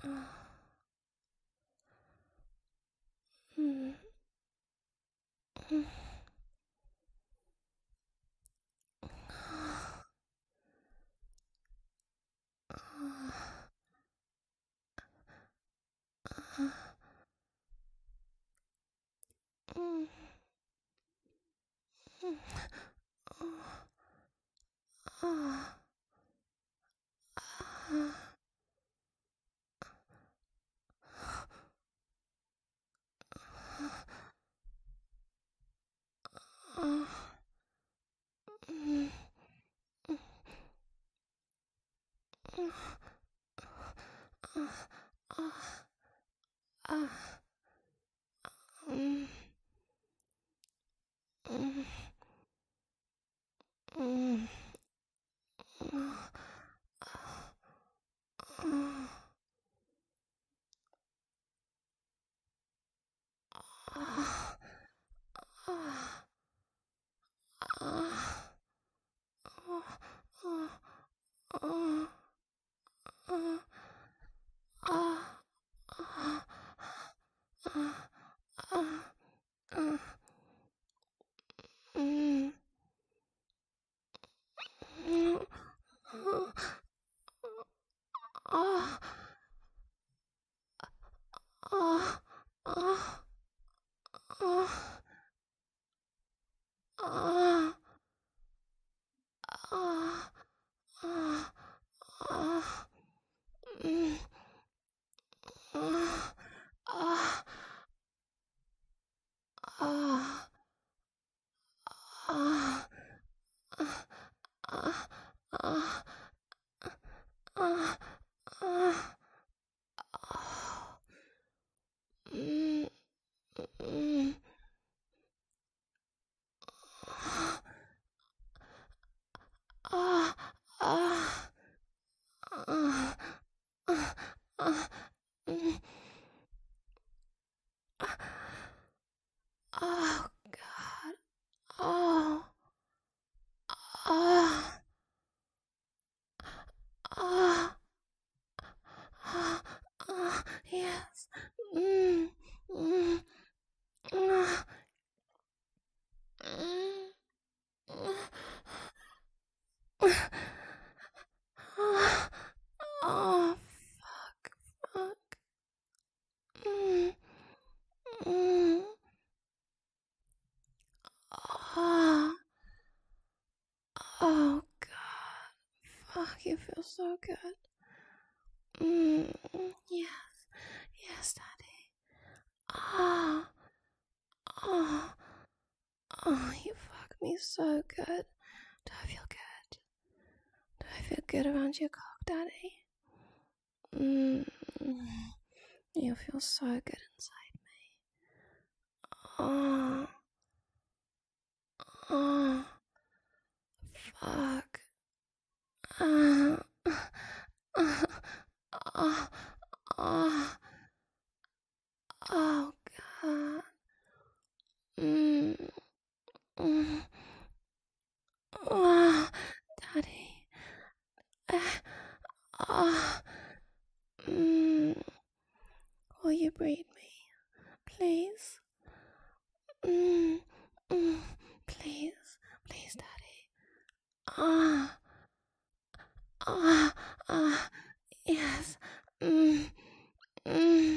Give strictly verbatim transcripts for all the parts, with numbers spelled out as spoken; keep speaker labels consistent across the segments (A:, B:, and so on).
A: You feel so good. Mm, yes, yes, Daddy. Ah, oh, oh, you fuck me so good. Do I feel good? Do I feel good around your cock, Daddy? Mm, you feel so good inside me. Oh, oh, fuck. Uh, uh, uh, uh, oh, God. Mm, mm, oh, Daddy. Uh, oh, mm, will you breed me, please? Mm, mm, please, please, Daddy. Ah, ah, ah, yes. Mm, mm.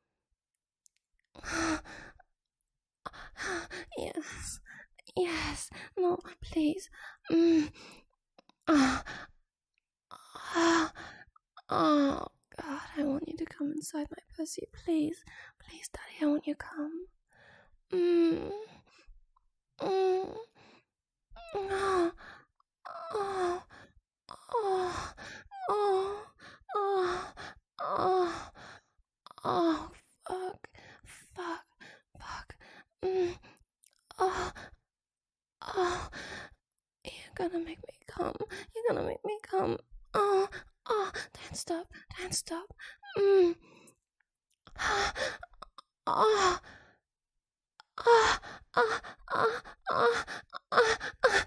A: Yes, yes. No, please. Mm. Ah, ah, oh, God, I want you to come inside my pussy, please. Please, Daddy, I want you to come. Mm. Mm. Oh, oh, oh, oh, oh, oh, oh, fuck, fuck, fuck. Mm. Oh, oh, you're gonna make me come. You're gonna make me come. Oh, oh, don't stop, don't stop. Mm. Oh, oh, oh, oh, oh, oh, oh,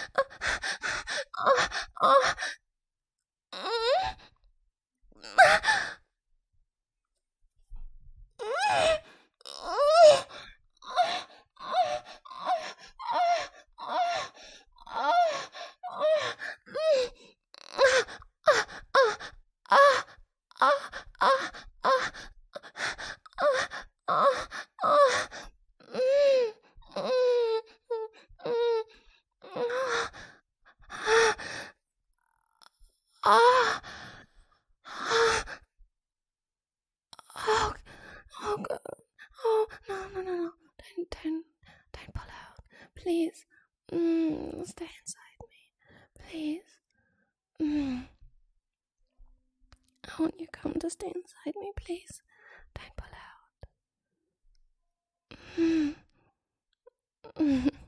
A: oh, oh. Mm. Stay inside me, please. Mm. I want you to come to stay inside me, please. Don't pull out. Mm. Mm.